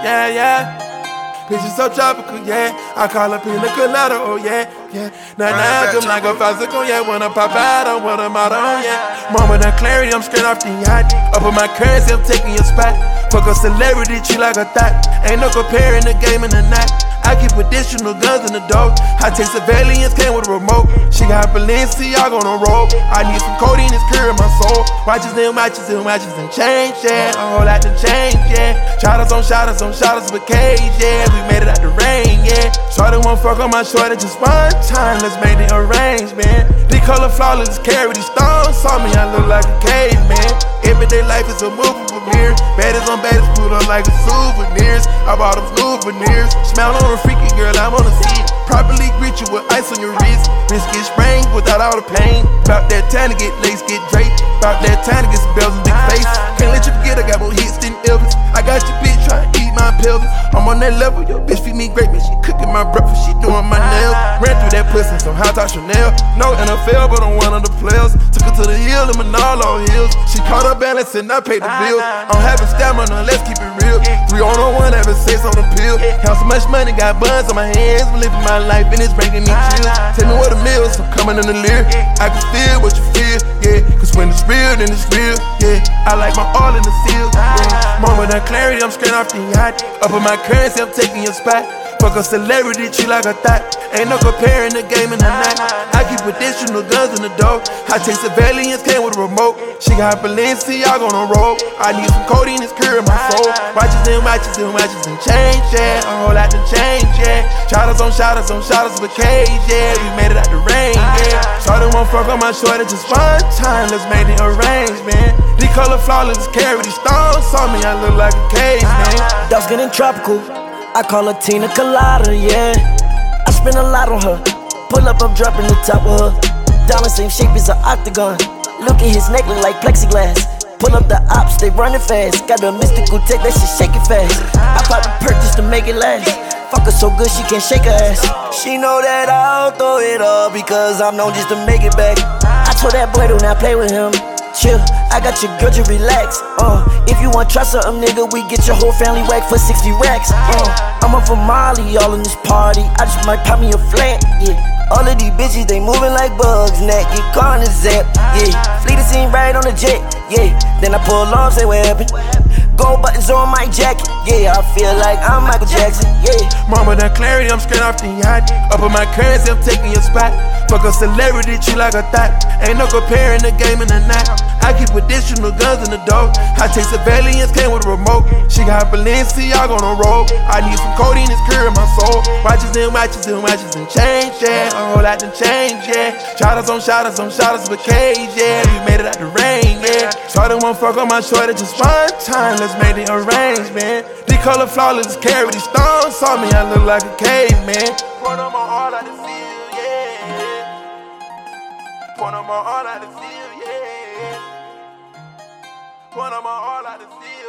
yeah, yeah. Picture so tropical, yeah. I call her pina colada, oh yeah, yeah. Nah, come like a bicycle, yeah. Wanna pop out, I want a model, yeah. Mama, that clarity, I'm straight off the yacht. Up in my currency, I'm taking your spot. Fuck a celebrity, treat like a thought. Ain't no comparing the game and the night. I keep additional guns in the dope. I take surveillance, came with a remote. She got Balenciaga on the road. I need some codeine, it's curing my soul. Watches and watches and change, yeah. A whole lot to change, yeah. Shotters on shotters with cage, yeah. We made it out the rain, yeah. Shorty won't fuck on my shorty just one time. Let's make the arrangement. The color flawless, carry these stones. Saw me, I look like a caveman. Everyday life is a movie premiere. Baddies on baddies, put on like a souvenirs. I bought them souvenirs. Smell on a freaky girl, I wanna see it. Properly greet you with ice on your wrist. Wrist get sprained without all the pain. About that time to get lace, get draped. About that time to get some bells and big face. Can't let you forget I got more hits than Elvis. I got your bitch trying to eat my pelvis. I'm on that level, your bitch feed me great, man. She cooking my breakfast, she doing my nails. Ran through that pussy, some hot top Chanel. No NFL, but I'm one of the players. Took her to the hill in Manalo Hills. She caught her balance and I paid the bill. I'm having stamina, let's keep it real. 3 on 1, having sex on the pill. Count so much money, got buns on my hands. I'm living my life and it's bringing me chills. Tell me what a meal is, I'm coming in the leer. I can feel what you feel, yeah. Cause when it's real, then it's real, yeah. I like my all in the seal, yeah. Mama, that clarity, I'm straight off the yacht. Up in my currency, I'm taking your spot. Fuck a celebrity, treat like a thought. Ain't no comparing the game and the night. I keep additional guns in the dope. I take surveillance, came with a remote. She got Balenciaga on the road. I need some codeine, it's curing my soul. Watches and change, yeah. A whole lot to change, yeah. Shotters on shotters with cage, yeah. We made it out the rain, yeah. Shorty won't fuck on my shorty just one time. Let's make the arrangement. The color flawless, carry these stones. Saw me, I look like a caveman. Dark skin and tropical. I call her Tina Colada, yeah. I spend a lot on her. Pull up, I'm dropping the top of her. Diamond same shape as an octagon. Look at his neck, look like plexiglass. Pull up the ops, they running fast. Got a mystical tech, that shit shaking fast. I pop the perk just to make it last. Fuck her so good she can't shake her ass. She know that I'll throw it all because I'm known just to make it back. I told that boy do not play with him. Chill, I got your girl, just relax. If you want try something, nigga, we get your whole family whacked for 60 racks. I'm up for Molly, all in this party. I just might pop me a flat, yeah. All of these bitches, they moving like bugs. Neck, get caught in the zap, yeah. Fleet the scene right on the jet, yeah. Then I pull off, say what happened. Gold buttons on my jacket, yeah. I feel like I'm Michael Jackson, yeah. Mama, that clarity, I'm straight off the yacht. Up in my currency, I'm taking your spot. Fuck a celebrity, treat like a thought. Ain't no comparing the game and the night. I keep additional guns in the dope. I take surveillance, came with a remote. She got Balenciaga on the road. I need some codeine, it's curing my soul. Watches and change, yeah. A whole lot to change, yeah. Shotters on shotters with cage, yeah. We made it out the rain, yeah. Shorty won't fuck on my shorty just one time. Let's make the arrangement. The color flawless, carry these stones. Saw me, I look like a caveman. Point on my all out the field, yeah. Point on my all out the field, yeah. Point on my all out the field.